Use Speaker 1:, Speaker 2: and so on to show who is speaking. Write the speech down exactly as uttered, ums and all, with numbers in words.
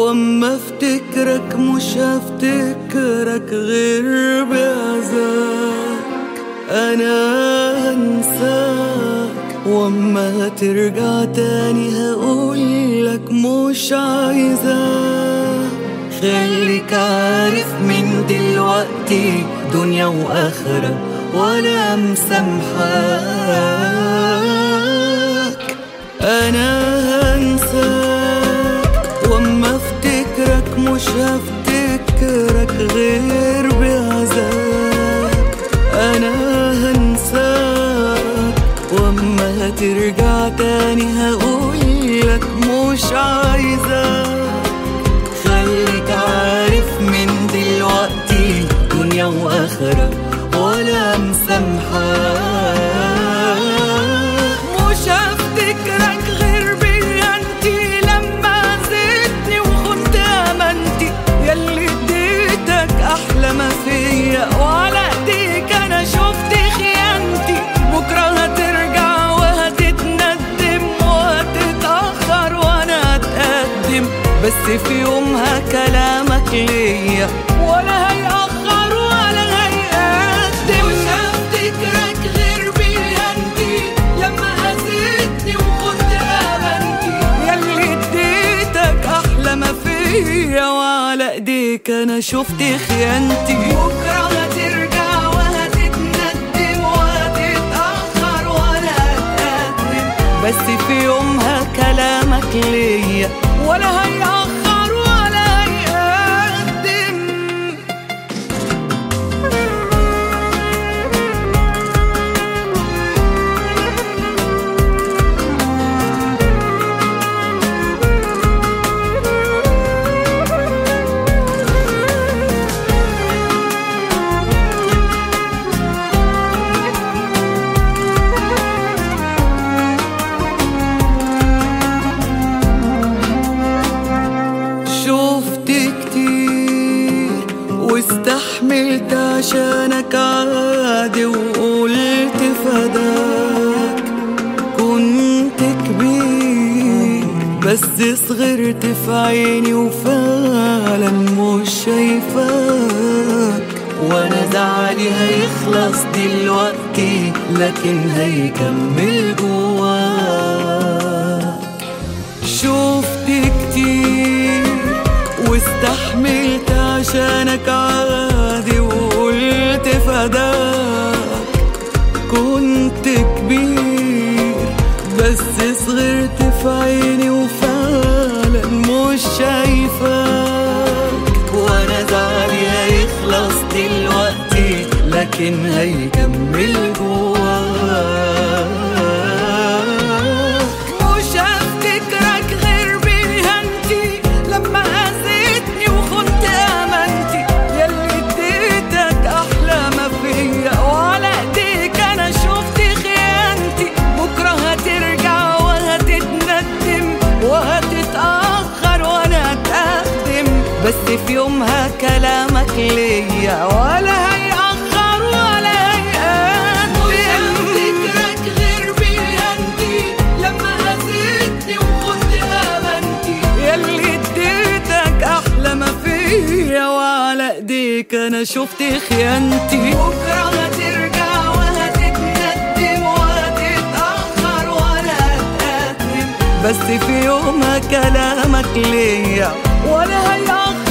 Speaker 1: واما افتكرك مش هفتكرك غير بعزاك. انا هنساك واما ترجع تاني هقولك مش عايزاك. خليك عارف من دلوقتي دنيا واخرة ولا مسامحاك. انا هنساك واما افتكرك مش هفتكرك غير بعذاب. انا هنساك واما ترجع تاني هقولك مش عايزاك. خليك عارف من دلوقتي دنيا واخرة ولا مسامحاك. مش هفتكرك غير بيانتي لما زدتني وخنت امانتي، ياللي اديتك احلى ما فيا وعلى ايديك انا شفت خيانتي. بكره هترجع وهتتندم وهتتاخر وانا هتقدم، بس في يومها كلامك ليا ولا هيأخر ولا هيقدم. مش هفتكرك غير بيانتي لما أذيتني وكنت أمانتي، ياللي اديتك أحلى ما فيا وعلى ايديك أنا شفت خيانتي. بكرة هترجع وهتتندم وهتتأخر ولا هتقدم، بس في يومها كلامك ليا ولا هيأخر ولا هيقدم. شفت كتير واستحملت عشانك عادي وقلت فداك. كنت كبير بس صغرت في عيني وفعلا مش شايفاك. وانا زعلي هيخلص دلوقتي لكن هيكمل جواك. شفت كتير واستحملت عشانك عادي وقلت فداك. كنت كبير بس صغرت في عيني وفعلا مش شايفاك. وانا زعلي هيخلص دلوقتي لكن هيكمل جواك. مش هفتكرك غير بيهنتي لما أذيتني وخنت أمانتي، ياللي اديتك أحلى ما فيا وعلى ايديك أنا شفت خيانتي. بكرة هترجع وهتتندم وهتتأخر وأنا هتقدم، بس في يومها كلامك ليا ولا هيأخر ولا هيقدم. مش هفتكرك غير بيهنتي لما أذيتني وخنت أمانتي، ياللي اديتك أحلى ما فيا وعلى ايديك أنا شفت خيانتي. بكرة هترجع وهتتندم وهتتأخر ولا هتقدم، بس في يومها كلامك ليا ولا هيأخر